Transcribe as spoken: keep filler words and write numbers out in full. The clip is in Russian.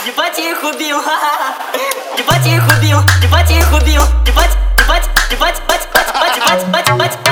ебать я их убил, ебать я их убил, ебать я их убил, ебать, ебать, ебать, ебать, ебать, ебать, ебать, ебать.